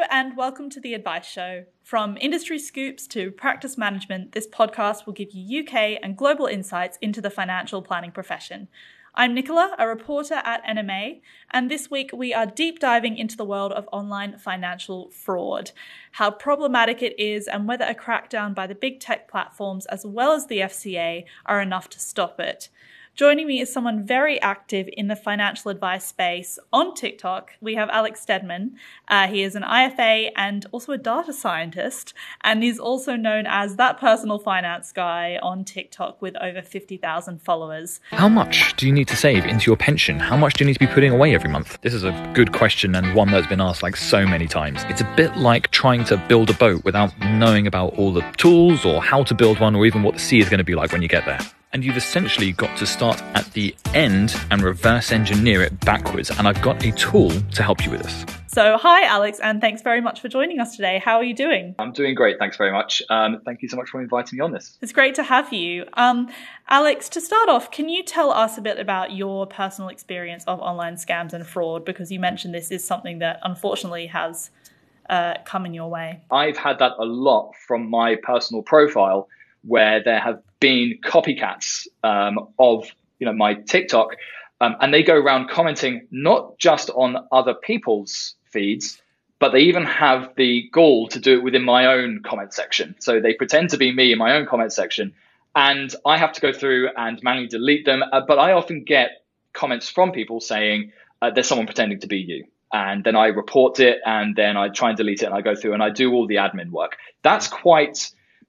and welcome to The Advice Show. From industry scoops to practice management, this podcast will give you UK and global insights into the financial planning profession. I'm Nicola, a reporter at NMA, and this week we are deep diving into the world of online financial fraud, how problematic it is and whether a crackdown by the big tech platforms as well as the FCA are enough to stop it. Joining me is someone very active in the financial advice space on TikTok. We have Alex Stedman. He is an IFA and also a data scientist, and he's also known as that personal finance guy on TikTok with over 50,000 followers. How much do you need to save into your pension? How much do you need to be putting away every month? This is a good question and one that's been asked like so many times. It's a bit like trying to build a boat without knowing about all the tools or how to build one or even what the sea is going to be like when you get there. And you've essentially got to start at the end and reverse engineer it backwards. And I've got a tool to help you with this. So hi, Alex, and thanks very much for joining us today. How are you doing? I'm doing great. Thanks very much. Thank you so much for inviting me on this. It's great to have you. Alex, to start off, can you tell us a bit about your personal experience of online scams and fraud? Because you mentioned this is something that unfortunately has come in your way. I've had that a lot from my personal profile, where there have been copycats of my TikTok, and they go around commenting not just on other people's feeds, but they even have the gall to do it within my own comment section. So they pretend to be me in my own comment section, and I have to go through and manually delete them. But I often get comments from people saying there's someone pretending to be you. And then I report it, and then I try and delete it, and I go through and I do all the admin work. That's quite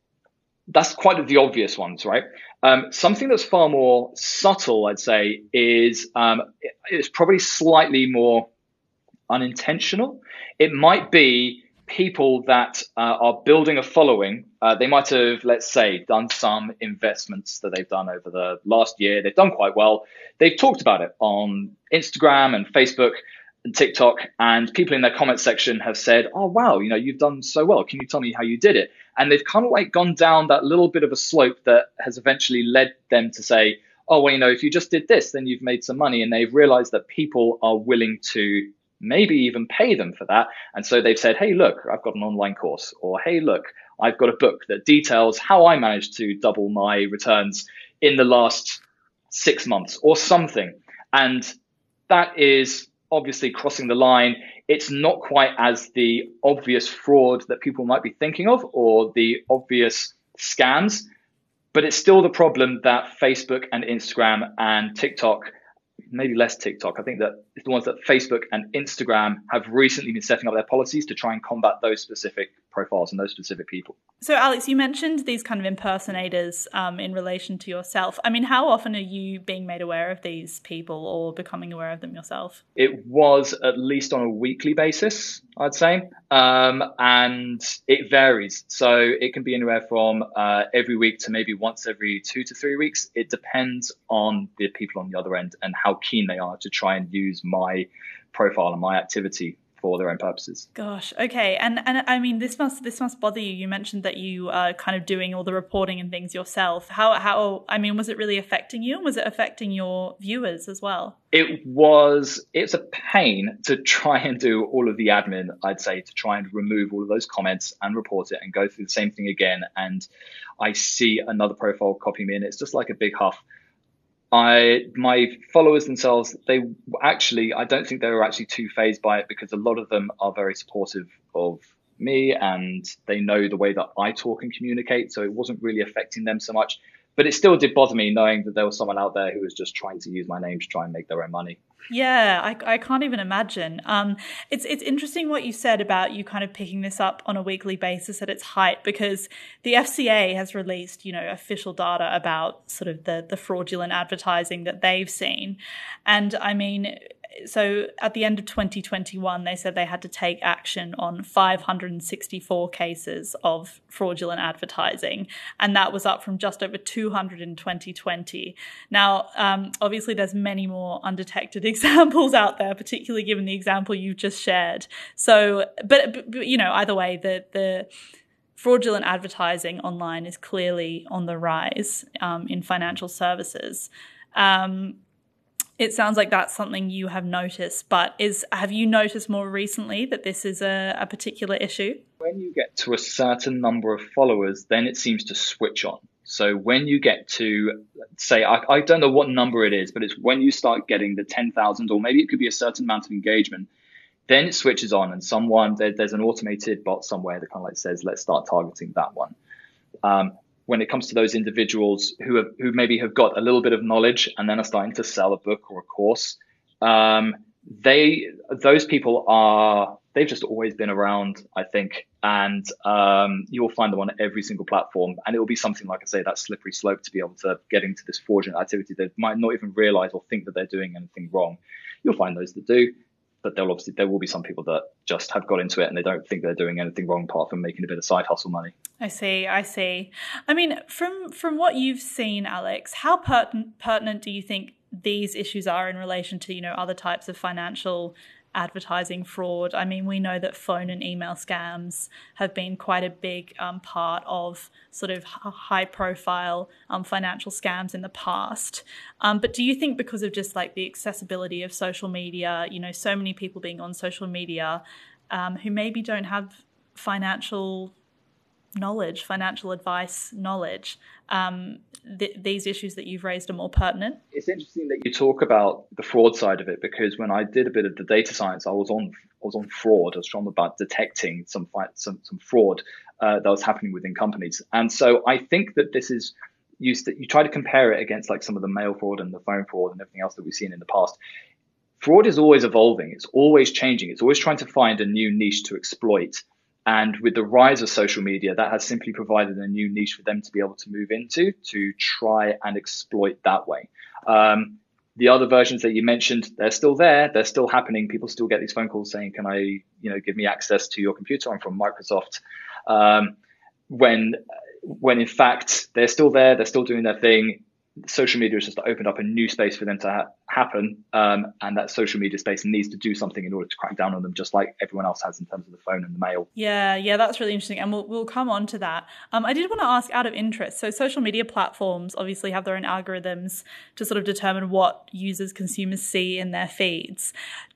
the obvious ones, right? Something that's far more subtle, I'd say, is it's probably slightly more unintentional. It might be people that are building a following. They might have, let's say, done some investments that they've done over the last year. They've done quite well. They've talked about it on Instagram and Facebook and TikTok, and people in their comment section have said, oh, wow, you've done so well. Can you tell me how you did it? And they've kind of like gone down that little bit of a slope that has eventually led them to say, oh, well, if you just did this, then you've made some money. And they've realized that people are willing to maybe even pay them for that. And so they've said, hey, look, I've got an online course, or hey, look, I've got a book that details how I managed to double my returns in the last 6 months or something. And that is obviously crossing the line. It's not quite as the obvious fraud that people might be thinking of or the obvious scams, but it's still the problem that Facebook and Instagram and TikTok, maybe less TikTok, I think that it's the ones that Facebook and Instagram have recently been setting up their policies to try and combat those specific profiles and those specific people. So Alex, you mentioned these kind of impersonators in relation to yourself. I mean, how often are you being made aware of these people or becoming aware of them yourself? It was at least on a weekly basis, I'd say, and it varies. So it can be anywhere from every week to maybe once every 2 to 3 weeks. It depends on the people on the other end and how keen they are to try and use my profile and my activity for their own purposes. Gosh, okay. And I mean, this must bother you. You mentioned that you are kind of doing all the reporting and things yourself. How I mean, was it really affecting you? Was it affecting your viewers as well? It's a pain to try and do all of the admin, I'd say, to try and remove all of those comments and report it and go through the same thing again. And I see another profile copy me, and it's just like a big huff. My followers themselves, I don't think they were actually too fazed by it, because a lot of them are very supportive of me and they know the way that I talk and communicate. So it wasn't really affecting them so much. But it still did bother me knowing that there was someone out there who was just trying to use my name to try and make their own money. Yeah, I can't even imagine. It's interesting what you said about you kind of picking this up on a weekly basis at its height, because the FCA has released, official data about sort of the fraudulent advertising that they've seen. And I mean, so at the end of 2021, they said they had to take action on 564 cases of fraudulent advertising, and that was up from just over 200 in 2020. Now, obviously, there's many more undetected examples out there, particularly given the example you've just shared. So, but either way, the fraudulent advertising online is clearly on the rise in financial services. It sounds like that's something you have noticed, but have you noticed more recently that this is a particular issue? When you get to a certain number of followers, then it seems to switch on. So when you get to, say, I don't know what number it is, but it's when you start getting the 10,000, or maybe it could be a certain amount of engagement, then it switches on, and there's an automated bot somewhere that kind of like says, let's start targeting that one. When it comes to those individuals who maybe have got a little bit of knowledge and then are starting to sell a book or a course, those people they've just always been around, I think, and you'll find them on every single platform, and it will be something, like I say, that slippery slope to be able to get into this fraudulent activity. They might not even realize or think that they're doing anything wrong. You'll find those that do, but there will be some people that just have got into it and they don't think they're doing anything wrong apart from making a bit of side hustle money. I see. I mean, from what you've seen, Alex, how pertinent do you think these issues are in relation to, other types of financial advertising fraud? I mean, we know that phone and email scams have been quite a big part of sort of high-profile financial scams in the past. But do you think because of just like the accessibility of social media, so many people being on social media who maybe don't have financial advice knowledge, these issues that you've raised are more pertinent? It's interesting that you talk about the fraud side of it, because when I did a bit of the data science, I was on fraud. I was trying about detecting some fraud that was happening within companies. And so I think that this is you try to compare it against like some of the mail fraud and the phone fraud and everything else that we've seen in the past. Fraud is always evolving. It's always changing. It's always trying to find a new niche to exploit. And with the rise of social media, that has simply provided a new niche for them to be able to move into, to try and exploit that way. The other versions that you mentioned, they're still there. They're still happening. People still get these phone calls saying, can I, give me access to your computer? I'm from Microsoft. When in fact, they're still there. They're still doing their thing. Social media has just opened up a new space for them to happen. And that social media space needs to do something in order to crack down on them, just like everyone else has in terms of the phone and the mail. Yeah, that's really interesting. And we'll come on to that. I did want to ask, out of interest, so social media platforms obviously have their own algorithms to sort of determine what consumers see in their feeds.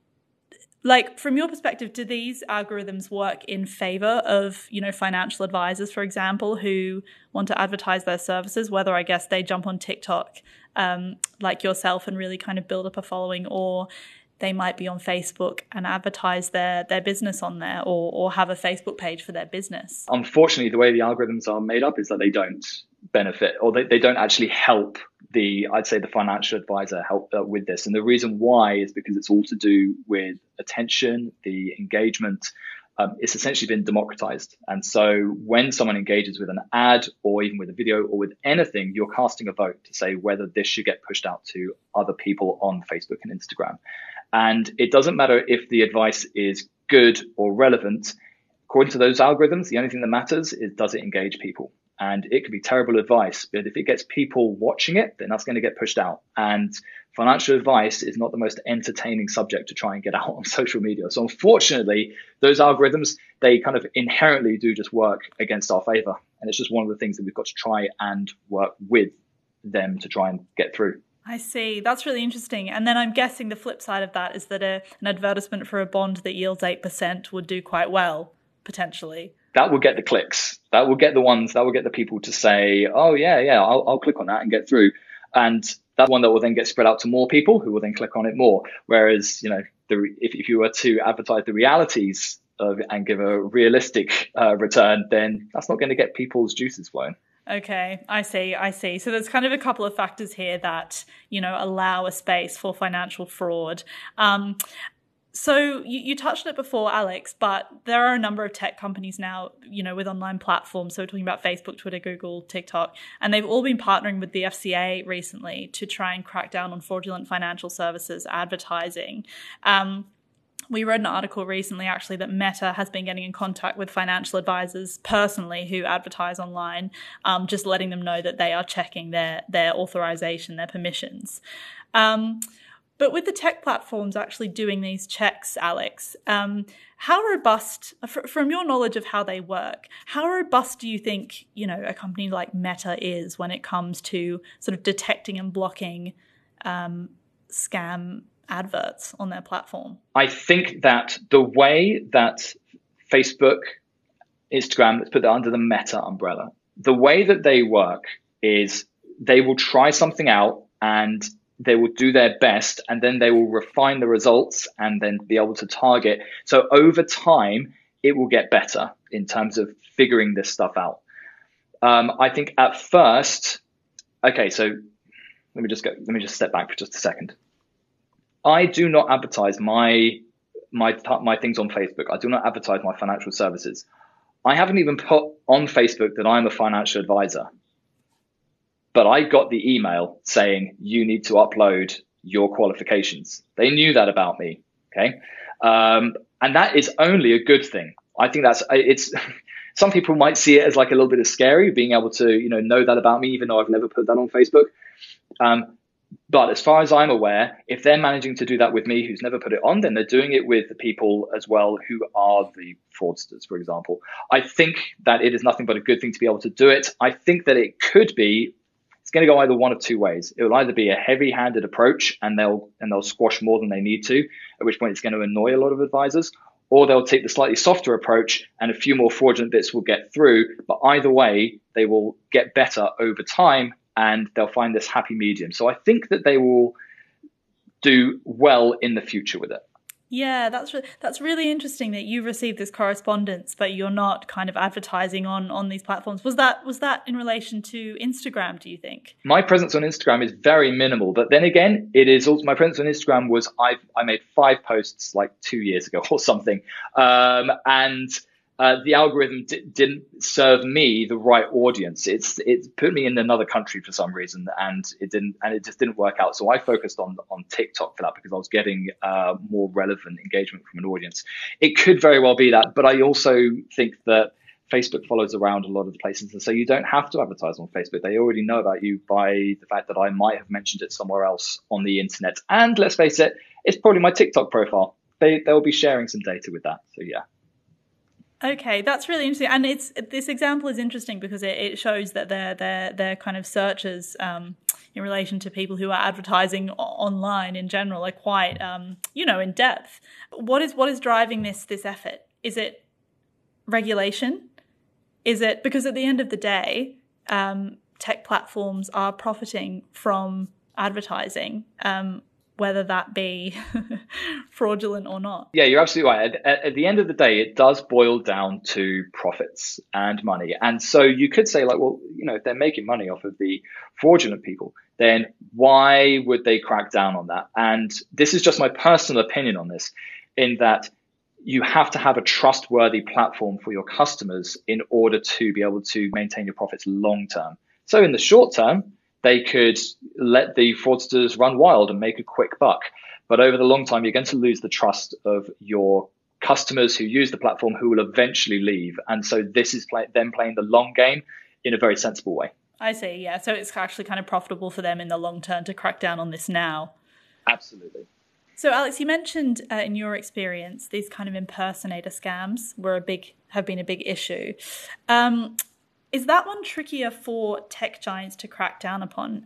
Like, from your perspective, do these algorithms work in favor of, financial advisors, for example, who want to advertise their services, whether I guess they jump on TikTok like yourself and really kind of build up a following, or they might be on Facebook and advertise their business on there, or have a Facebook page for their business? Unfortunately, the way the algorithms are made up is that they don't benefit, or they don't actually help the financial advisor help with this. And the reason why is because it's all to do with attention, the engagement. It's essentially been democratized. And so when someone engages with an ad or even with a video or with anything, you're casting a vote to say whether this should get pushed out to other people on Facebook and Instagram. And it doesn't matter if the advice is good or relevant. According to those algorithms, the only thing that matters is, does it engage people? And it could be terrible advice, but if it gets people watching it, then that's going to get pushed out. And financial advice is not the most entertaining subject to try and get out on social media. So unfortunately, those algorithms, they kind of inherently do just work against our favor. And it's just one of the things that we've got to try and work with them to try and get through. I see. That's really interesting. And then I'm guessing the flip side of that is that an advertisement for a bond that yields 8% would do quite well, potentially. That will get the clicks. That will get the people to say, oh, yeah, I'll click on that and get through. And that's one that will then get spread out to more people who will then click on it more. Whereas, if you were to advertise the realities and give a realistic return, then that's not going to get people's juices flowing. Okay, I see. So there's kind of a couple of factors here that, allow a space for financial fraud. So you touched on it before, Alex, but there are a number of tech companies now, with online platforms. So we're talking about Facebook, Twitter, Google, TikTok, and they've all been partnering with the FCA recently to try and crack down on fraudulent financial services advertising. We read an article recently, actually, that Meta has been getting in contact with financial advisors personally who advertise online, just letting them know that they are checking their authorization, their permissions. But with the tech platforms actually doing these checks, Alex, how robust, from your knowledge of how they work, how robust do you think, a company like Meta is when it comes to sort of detecting and blocking scam adverts on their platform? I think that the way that Facebook, Instagram, let's put that under the Meta umbrella, the way that they work is they will try something out and they will do their best, and then they will refine the results and then be able to target. So over time, it will get better in terms of figuring this stuff out. I think at first, okay, so let me just step back for just a second. I do not advertise my things on Facebook. I do not advertise my financial services. I haven't even put on Facebook that I'm a financial advisor. But I got the email saying you need to upload your qualifications. They knew that about me. Okay. And that is only a good thing. I think it's some people might see it as like a little bit of scary being able to, know that about me, even though I've never put that on Facebook. But as far as I'm aware, if they're managing to do that with me, who's never put it on, then they're doing it with the people as well who are the fraudsters, for example. I think that it is nothing but a good thing to be able to do it. I think that it could be, it's going to go either one of two ways. It will either be a heavy-handed approach and they'll squash more than they need to, at which point it's going to annoy a lot of advisors, or they'll take the slightly softer approach and a few more fraudulent bits will get through. But either way, they will get better over time and they'll find this happy medium. So I think that they will do well in the future with it. Yeah, that's really interesting that you received this correspondence, but you're not kind of advertising on these platforms. Was that in relation to Instagram, do you think? My presence on Instagram is very minimal, but then again, it is also, my presence on Instagram was I made 5 posts like 2 years ago or something, and the algorithm didn't serve me the right audience. It put me in another country for some reason, and it just didn't work out. So I focused on TikTok for that because I was getting more relevant engagement from an audience. It could very well be that, but I also think that Facebook follows around a lot of the places, and so you don't have to advertise on Facebook. They already know about you by the fact that I might have mentioned it somewhere else on the internet. And let's face it, it's probably my TikTok profile. They'll be sharing some data with that. So yeah. Okay, that's really interesting, and this example is interesting because it shows that their kind of searches in relation to people who are advertising online in general are quite in depth. What is driving this effort? Is it regulation? Is it because at the end of the day, tech platforms are profiting from advertising? Whether that be fraudulent or not. Yeah, you're absolutely right. At the end of the day, it does boil down to profits and money. And so you could say, like, well, if they're making money off of the fraudulent people, then why would they crack down on that? And this is just my personal opinion on this, in that you have to have a trustworthy platform for your customers in order to be able to maintain your profits long term. So in the short term, they could let the fraudsters run wild and make a quick buck. But over the long time, you're going to lose the trust of your customers who use the platform, who will eventually leave. And so this is them playing the long game in a very sensible way. I see, yeah. So it's actually kind of profitable for them in the long term to crack down on this now. Absolutely. So Alex, you mentioned in your experience, these kind of impersonator scams have been a big issue. Is that one trickier for tech giants to crack down upon?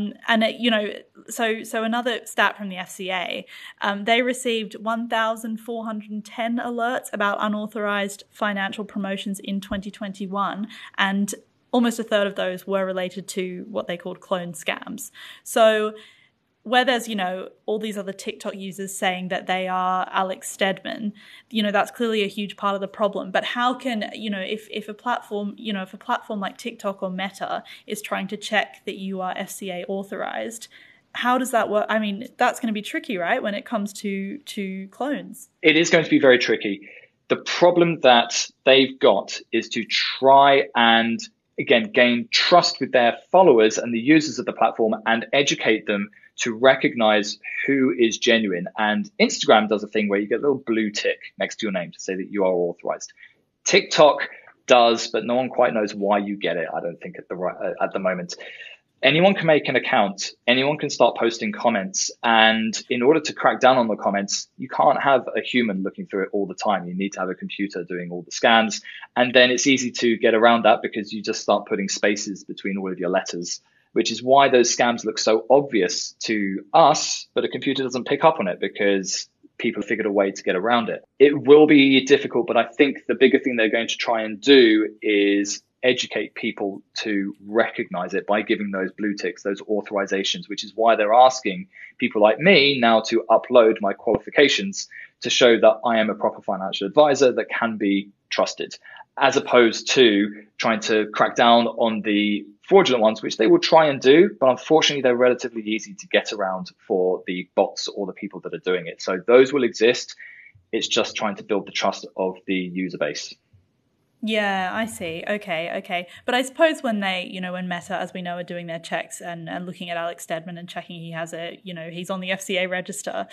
So another stat from the FCA, they received 1,410 alerts about unauthorized financial promotions in 2021, and almost a third of those were related to what they called clone scams. So where there's, all these other TikTok users saying that they are Alex Stedman, that's clearly a huge part of the problem. But how can, if a platform like TikTok or Meta is trying to check that you are FCA authorized, how does that work? I mean, that's going to be tricky, right, when it comes to clones? It is going to be very tricky. The problem that they've got is to try and, again, gain trust with their followers and the users of the platform and educate them to recognize who is genuine. And Instagram does a thing where you get a little blue tick next to your name to say that you are authorized. TikTok does, but no one quite knows why you get it, I don't think, at the moment. Anyone can make an account. Anyone can start posting comments. And in order to crack down on the comments, you can't have a human looking through it all the time. You need to have a computer doing all the scans. And then it's easy to get around that because you just start putting spaces between all of your letters which is why those scams look so obvious to us, but a computer doesn't pick up on it because people have figured a way to get around it. It will be difficult, but I think the bigger thing they're going to try and do is educate people to recognize it by giving those blue ticks, those authorizations, which is why they're asking people like me now to upload my qualifications to show that I am a proper financial advisor that can be trusted, as opposed to trying to crack down on the fraudulent ones, which they will try and do, but unfortunately they're relatively easy to get around for the bots or the people that are doing it. So those will exist. It's just trying to build the trust of the user base. Yeah, I see. Okay. But I suppose when they, when Meta, as we know, are doing their checks and looking at Alex Stedman and checking he has he's on the FCA register,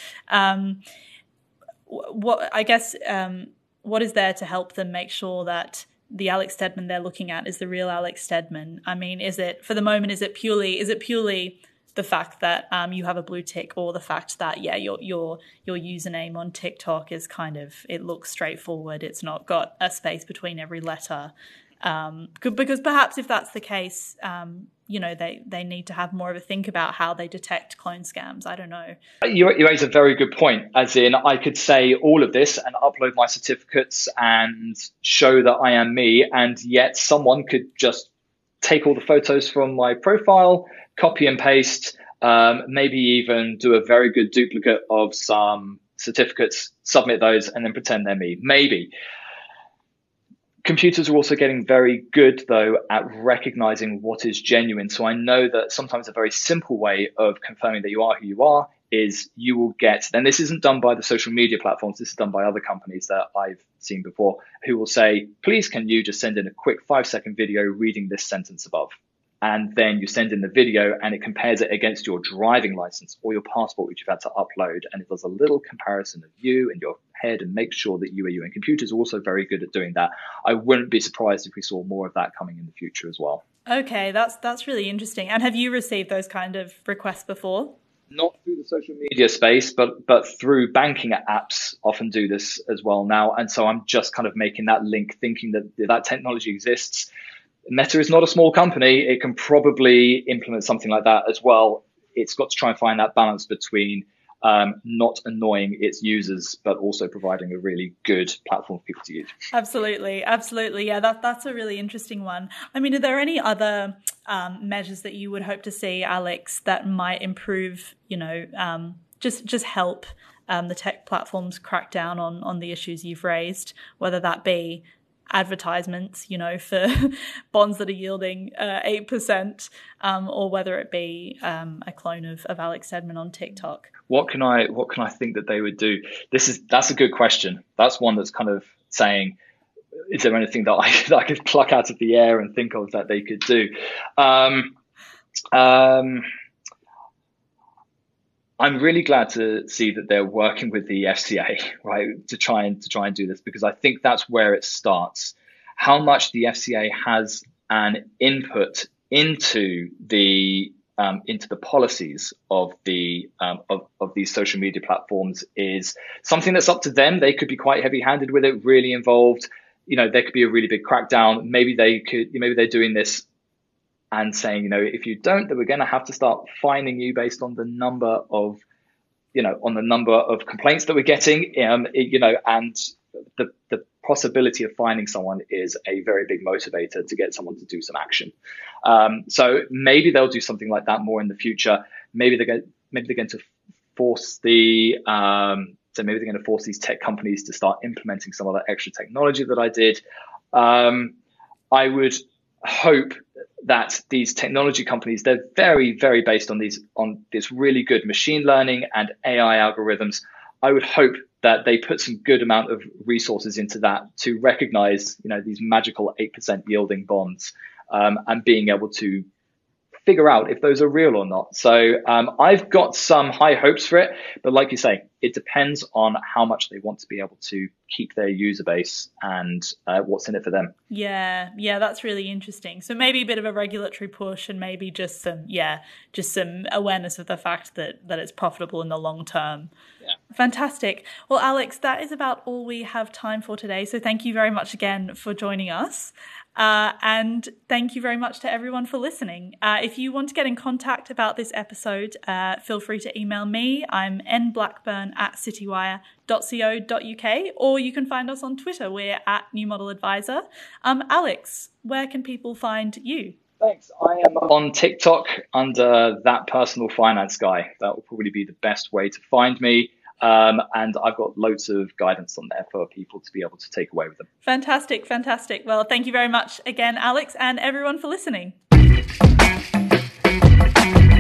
what is there to help them make sure that the Alex Stedman they're looking at is the real Alex Stedman? I mean, is it purely the fact that you have a blue tick, or the fact that your username on TikTok is it looks straightforward, it's not got a space between every letter? Because perhaps if that's the case, they need to have more of a think about how they detect clone scams. I don't know. You raise a very good point, as in I could say all of this and upload my certificates and show that I am me, and yet someone could just take all the photos from my profile, copy and paste, maybe even do a very good duplicate of some certificates, submit those, and then pretend they're me. Maybe. Computers are also getting very good, though, at recognizing what is genuine. So I know that sometimes a very simple way of confirming that you are who you are is you will get, and this isn't done by the social media platforms, this is done by other companies that I've seen before, who will say, please, can you just send in a quick 5-second video reading this sentence above? And then you send in the video and it compares it against your driving license or your passport, which you've had to upload. And it does a little comparison of you and your head and makes sure that you are you. And computers are also very good at doing that. I wouldn't be surprised if we saw more of that coming in the future as well. Okay, that's really interesting. And have you received those kind of requests before? Not through the social media space, but through banking apps often do this as well now. And so I'm just kind of making that link, thinking that technology exists. Meta is not a small company. It can probably implement something like that as well. It's got to try and find that balance between not annoying its users, but also providing a really good platform for people to use. Absolutely. Yeah, that's a really interesting one. I mean, are there any other measures that you would hope to see, Alex, that might improve, just help the tech platforms crack down on the issues you've raised, whether that be advertisements, for bonds that are yielding 8%, or whether it be a clone of Alex Stedman on TikTok? What can I think that they would do? That's a good question. That's one that's kind of saying, is there anything that I could pluck out of the air and think of that they could do? I'm really glad to see that they're working with the FCA, right, to try and do this, because I think that's where it starts. How much the FCA has an input into the policies of of these social media platforms is something that's up to them. They could be quite heavy-handed with it, really involved. There could be a really big crackdown. Maybe they're doing this and saying, if you don't, then we're going to have to start fining you based on the number of complaints that we're getting, and the possibility of finding someone is a very big motivator to get someone to do some action. So maybe they'll do something like that more in the future. Maybe they're going to force these tech companies to start implementing some of that extra technology that I did. I would hope that these technology companies, they're very, very based on this really good machine learning and AI algorithms. I would hope that they put some good amount of resources into that to recognize, these magical 8% yielding bonds, and being able to figure out if those are real or not. So I've got some high hopes for it, but like you say, it depends on how much they want to be able to keep their user base and what's in it for them. Yeah, that's really interesting. So maybe a bit of a regulatory push, and maybe just some awareness of the fact that it's profitable in the long term. Fantastic. Well, Alex, that is about all we have time for today. So thank you very much again for joining us. And thank you very much to everyone for listening. If you want to get in contact about this episode, feel free to email me. I'm nblackburn@citywire.co.uk, or you can find us on Twitter. We're @New Model Advisor. Alex, where can people find you? Thanks. I am on TikTok under That Personal Finance Guy. That will probably be the best way to find me. And I've got loads of guidance on there for people to be able to take away with them. Fantastic, fantastic. Well, thank you very much again, Alex, and everyone for listening.